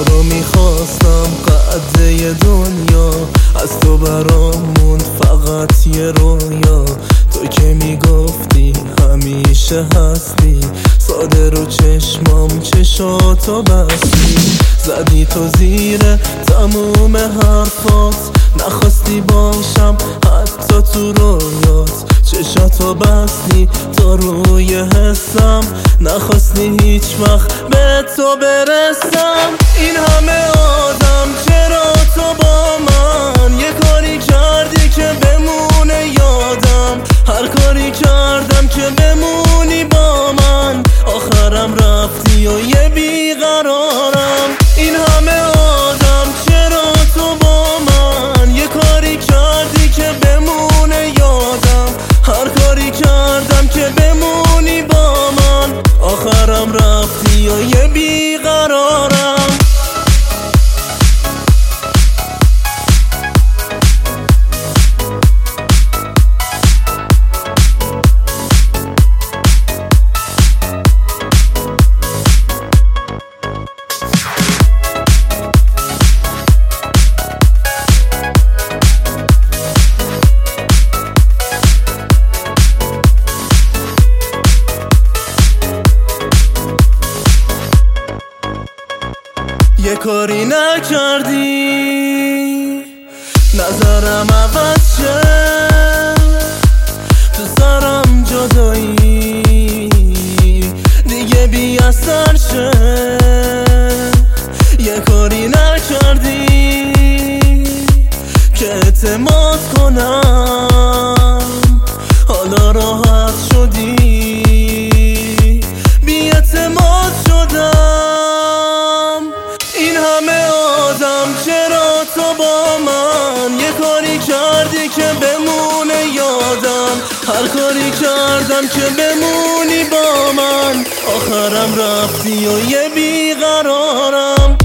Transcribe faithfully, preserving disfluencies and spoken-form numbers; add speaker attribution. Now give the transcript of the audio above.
Speaker 1: تو رو میخواستم قده دنیا، از تو برامون فقط یه رویا. تو که میگفتی همیشه هستی، ساده رو چشمام چشاتو بستی. زدی تو زیر تموم حرفات، نخواستی باشم حتی تو رویات. چشاتو بستی تا روی حسم، نخواستی هیچ وقت به تو برسم. این همه آدم چرا تو با من یه کاری کردی که بمونه یادم؟ هر کاری کردم که بمونی با من، آخرم رفتی و یه بیقرارم. این همه آدم چرا تو با من یه کاری کردی که بمونه یادم؟ هر کاری کردم که بمونی با من، آخرم رفتی و یه بیقرارم. یه کاری نکردی نظرم عوض شه، تو سرم جدایی دیگه بی اثر شه. یه کاری نکردی که اعتماد کنم، حالا راحت شدی بی اعتماد شدم. این همه آدم چرا تو با من یه کاری کردی که بمونه یادم؟ هر کاری کردم که بمونی با من، آخرم رفتی و یه بیقرارم.